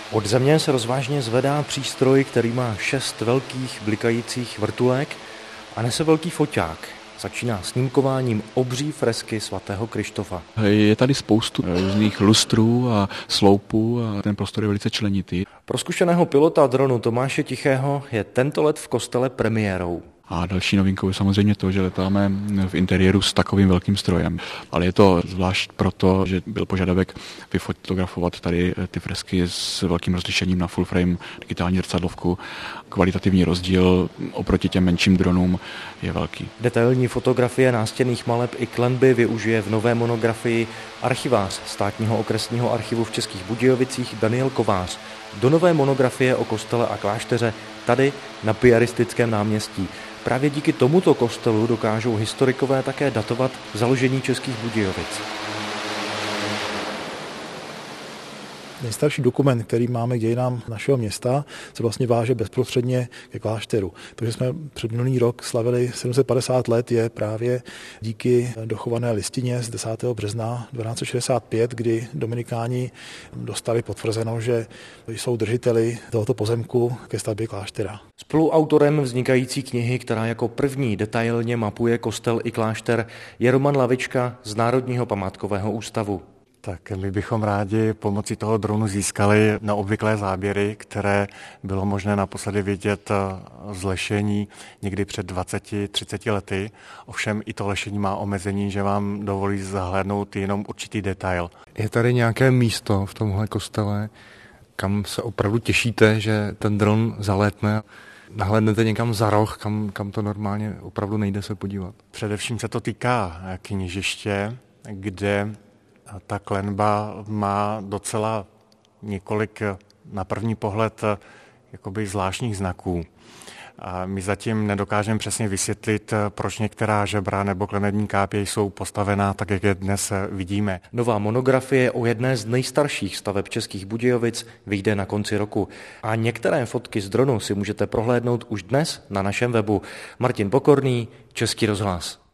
Od země se rozvážně zvedá přístroj, který má 6 velkých blikajících vrtulek a nese velký foťák. Začíná snímkováním obří fresky svatého Kryštofa. Je tady spoustu různých lustrů a sloupů a ten prostor je velice členitý. Pro zkušeného pilota dronu Tomáše Tichého je tento let v kostele premiérou. A další novinkou je samozřejmě to, že letáme v interiéru s takovým velkým strojem. Ale je to zvlášť proto, že byl požadavek vyfotografovat tady ty fresky s velkým rozlišením na full frame digitální zrcadlovku. Kvalitativní rozdíl oproti těm menším dronům je velký. Detailní fotografie nástěnných maleb i klenby využije v nové monografii archivář Státního okresního archivu v Českých Budějovicích Daniel Kovář. Do nové monografie o kostele a klášteře tady na Piaristickém náměstí. Právě díky tomuto kostelu dokážou historikové také datovat založení Českých Budějovic. Nejstarší dokument, který máme k dějinám našeho města, se vlastně váže bezprostředně ke klášteru. Takže jsme před minulý rok slavili 750 let, je právě díky dochované listině z 10. března 1265, kdy dominikáni dostali potvrzeno, že jsou držiteli tohoto pozemku ke stavbě kláštera. Spoluautorem vznikající knihy, která jako první detailně mapuje kostel i klášter, je Roman Lavička z Národního památkového ústavu. Tak my bychom rádi pomocí toho dronu získali neobvyklé záběry, které bylo možné naposledy vidět z lešení někdy před 20-30 lety. Ovšem i to lešení má omezení, že vám dovolí zahlédnout jenom určitý detail. Je tady nějaké místo v tomhle kostele, kam se opravdu těšíte, že ten dron zalétne? Nahlédnete někam za roh, kam to normálně opravdu nejde se podívat? Především se to týká kněžiště, kde ta klenba má docela několik na první pohled jakoby zvláštních znaků. A my zatím nedokážeme přesně vysvětlit, proč některá žebra nebo klenební kápě jsou postavená tak, jak je dnes vidíme. Nová monografie o jedné z nejstarších staveb Českých Budějovic vyjde na konci roku. A některé fotky z dronu si můžete prohlédnout už dnes na našem webu. Martin Pokorný, Český rozhlas.